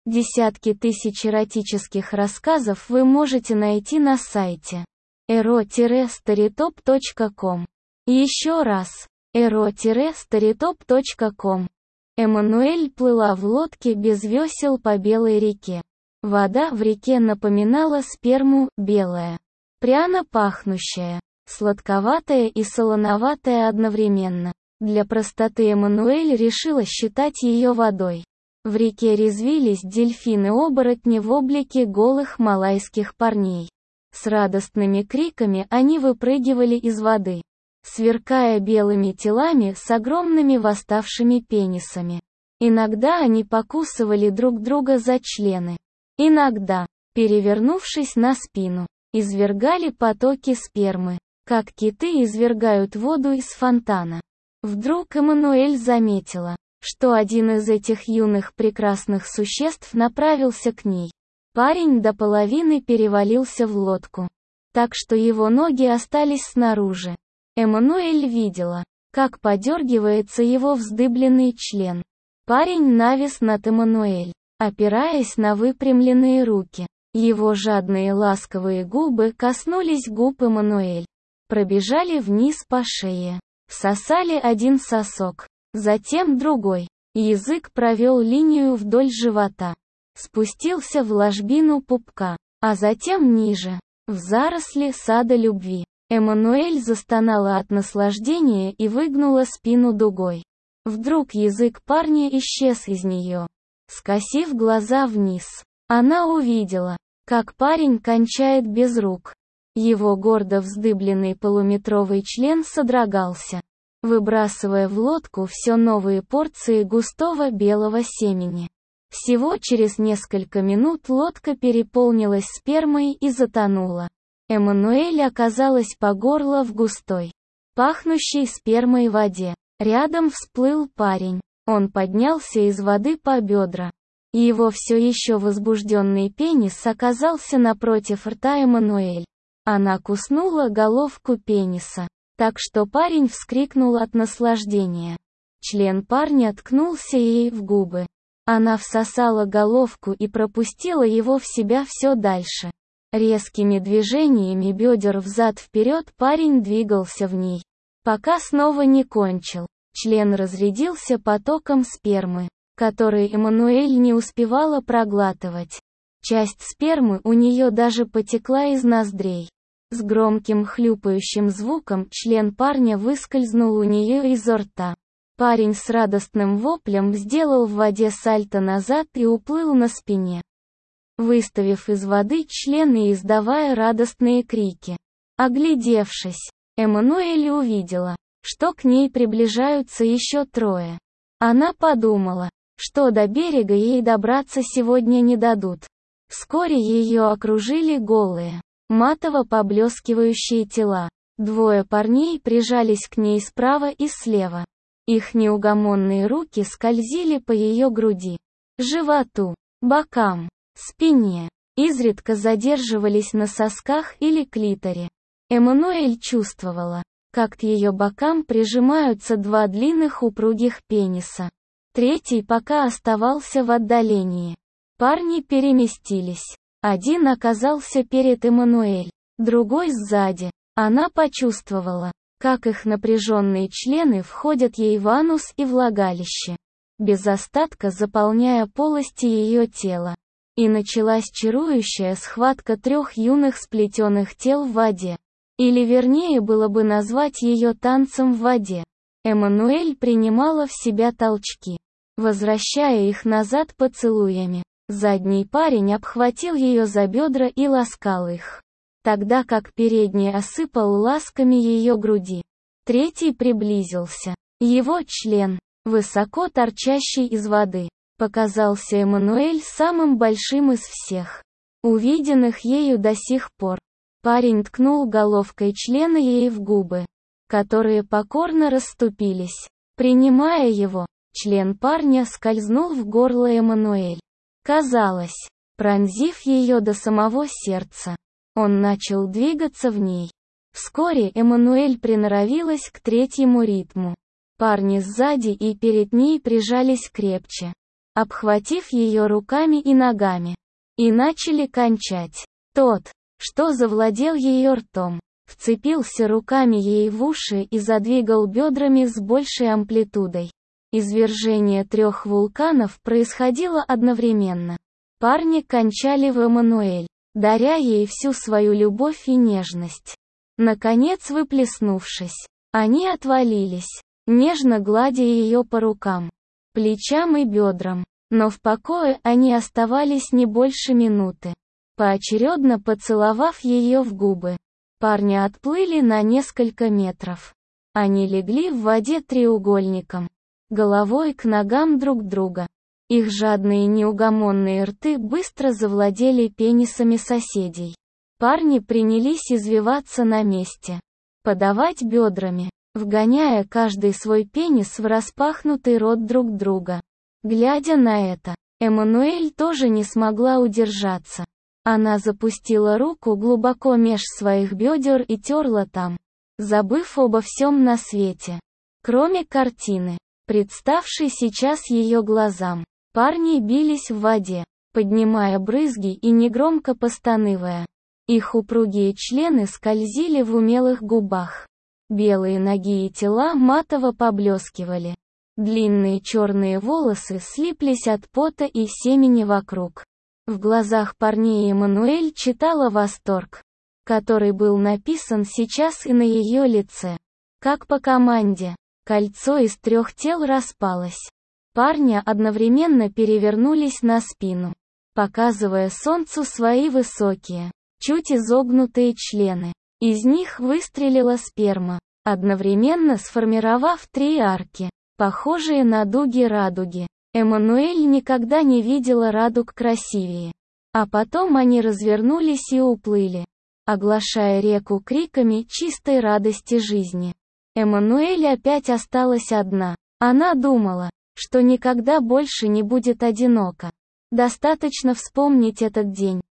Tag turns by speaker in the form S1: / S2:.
S1: Десятки тысяч эротических рассказов вы можете найти на сайте ero-storytop.com. Еще раз. ero-storytop.com. Эммануэль плыла в лодке без весел по белой реке. Вода в реке напоминала сперму, белая, пряно пахнущая, сладковатая и солоноватая одновременно. Для простоты Эммануэль решила считать ее водой. В реке резвились дельфины-оборотни в облике голых малайских парней. С радостными криками они выпрыгивали из воды, сверкая белыми телами с огромными восставшими пенисами. Иногда они покусывали друг друга за члены. Иногда, перевернувшись на спину, извергали потоки спермы, как киты извергают воду из фонтана. Вдруг Эммануэль заметила, что один из этих юных прекрасных существ направился к ней. Парень до половины перевалился в лодку, так что его ноги остались снаружи. Эммануэль видела, как подергивается его вздыбленный член. Парень навис над Эммануэль, опираясь на выпрямленные руки. Его жадные ласковые губы коснулись губ Эммануэль, пробежали вниз по шее, всосали один сосок, затем другой. Язык провел линию вдоль живота, спустился в ложбину пупка, а затем ниже, в заросли сада любви. Эммануэль застонала от наслаждения и выгнула спину дугой. Вдруг язык парня исчез из нее. Скосив глаза вниз, она увидела, как парень кончает без рук. Его гордо вздыбленный полуметровый член содрогался, выбрасывая в лодку все новые порции густого белого семени. Всего через несколько минут лодка переполнилась спермой и затонула. Эммануэль оказалась по горло в густой, пахнущей спермой воде. Рядом всплыл парень. Он поднялся из воды по бедра. Его все еще возбужденный пенис оказался напротив рта Эммануэль. Она куснула головку пениса, так что парень вскрикнул от наслаждения. Член парня ткнулся ей в губы. Она всосала головку и пропустила его в себя все дальше. Резкими движениями бедер взад-вперед парень двигался в ней, пока снова не кончил. Член разрядился потоком спермы, который Эммануэль не успевала проглатывать. Часть спермы у нее даже потекла из ноздрей. С громким хлюпающим звуком член парня выскользнул у нее изо рта. Парень с радостным воплем сделал в воде сальто назад и уплыл на спине, выставив из воды член и издавая радостные крики. Оглядевшись, Эммануэль увидела, что к ней приближаются еще трое. Она подумала, что до берега ей добраться сегодня не дадут. Вскоре ее окружили голые, матово поблескивающие тела. Двое парней прижались к ней справа и слева. Их неугомонные руки скользили по ее груди, животу, бокам, спине, изредка задерживались на сосках или клиторе. Эммануэль чувствовала, как к ее бокам прижимаются два длинных упругих пениса. Третий пока оставался в отдалении. Парни переместились. Один оказался перед Эммануэль, другой сзади. Она почувствовала, как их напряженные члены входят ей в анус и влагалище, без остатка заполняя полости ее тела. И началась чарующая схватка трех юных сплетенных тел в воде. Или вернее было бы назвать ее танцем в воде. Эммануэль принимала в себя толчки, возвращая их назад поцелуями. Задний парень обхватил ее за бедра и ласкал их, тогда как передний осыпал ласками ее груди. Третий приблизился. Его член, высоко торчащий из воды, показался Эммануэль самым большим из всех, увиденных ею до сих пор. Парень ткнул головкой члена ей в губы, которые покорно расступились. Принимая его, член парня скользнул в горло Эммануэль. Казалось, пронзив ее до самого сердца, он начал двигаться в ней. Вскоре Эммануэль приноровилась к третьему ритму. Парни сзади и перед ней прижались крепче. обхватив ее руками и ногами, и начали кончать. Тот, что завладел ее ртом, вцепился руками ей в уши и задвигал бедрами с большей амплитудой. Извержение 3 вулканов происходило одновременно. Парни кончали в Эммануэль, даря ей всю свою любовь и нежность. Наконец выплеснувшись, они отвалились, нежно гладя ее по рукам, плечам и бедрам. Но в покое они оставались не больше минуты. Поочередно поцеловав ее в губы, парни отплыли на несколько метров. Они легли в воде треугольником, головой к ногам друг друга. Их жадные неугомонные рты быстро завладели пенисами соседей. Парни принялись извиваться на месте, подавать бедрами, вгоняя каждый свой пенис в распахнутый рот друг друга. Глядя на это, Эммануэль тоже не смогла удержаться. Она запустила руку глубоко меж своих бедер и терла там, забыв обо всем на свете, кроме картины, представшей сейчас ее глазам. Парни бились в воде, поднимая брызги и негромко постанывая. Их упругие члены скользили в умелых губах. Белые ноги и тела матово поблескивали. Длинные черные волосы слиплись от пота и семени вокруг. В глазах парней Эммануэль читала восторг, который был написан сейчас и на ее лице. Как по команде, кольцо из 3 тел распалось. Парни одновременно перевернулись на спину, показывая солнцу свои высокие, чуть изогнутые члены. Из них выстрелила сперма, одновременно сформировав 3 арки, похожие на дуги радуги. Эммануэль никогда не видела радуг красивее. А потом они развернулись и уплыли, оглашая реку криками чистой радости жизни. Эммануэль опять осталась одна. Она думала, что никогда больше не будет одинока. Достаточно вспомнить этот день,